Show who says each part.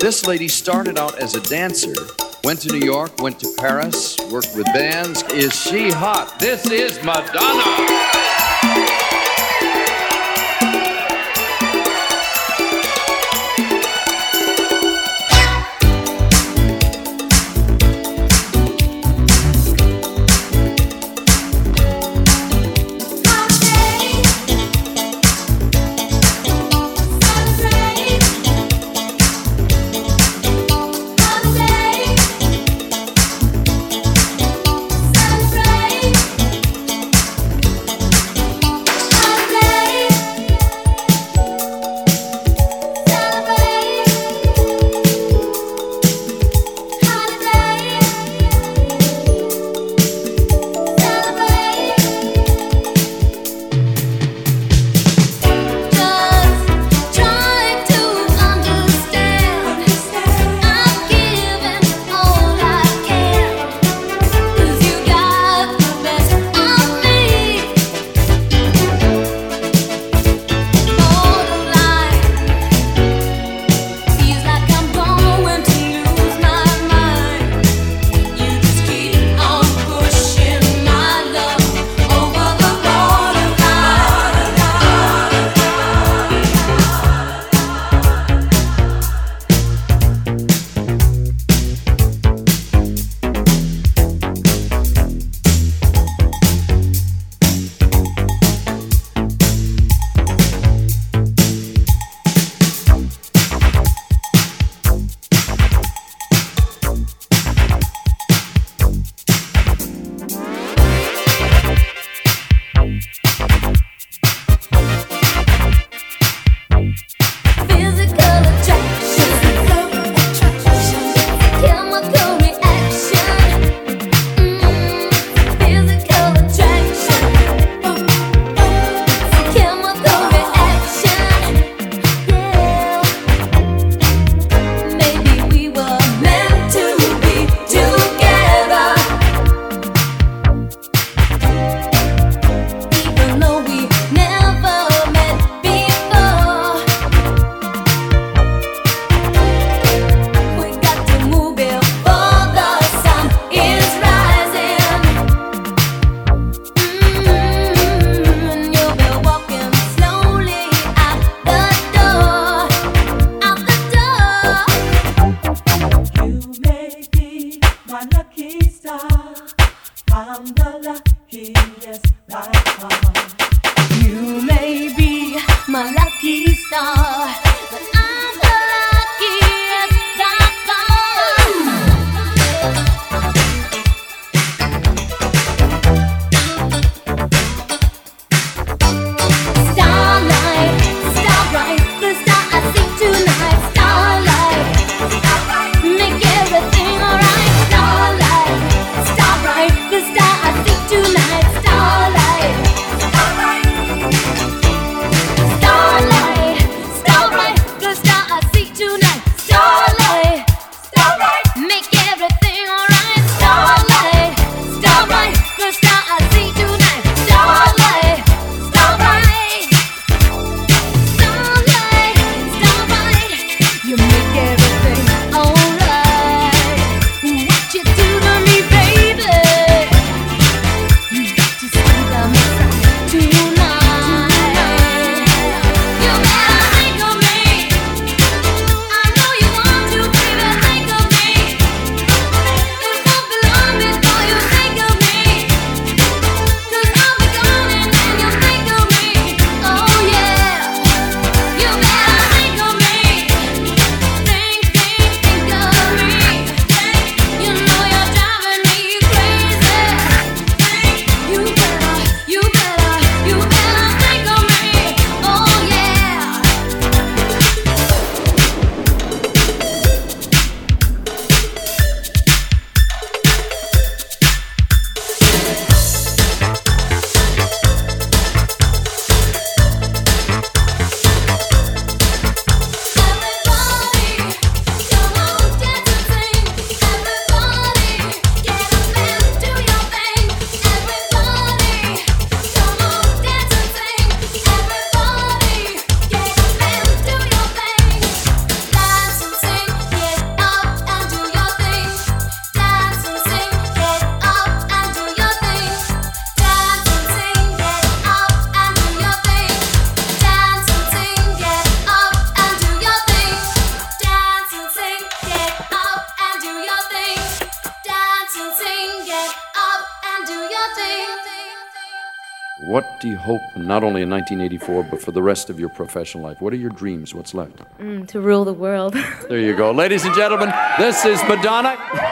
Speaker 1: This lady started out as a dancer, went to New York, went to Paris, worked with bands. Is she hot? This is Madonna! What do you hope, not only in 1984, but for the rest of your professional life? What are your dreams? What's left?
Speaker 2: To rule the world.
Speaker 1: There you go. Ladies and gentlemen, this is Madonna.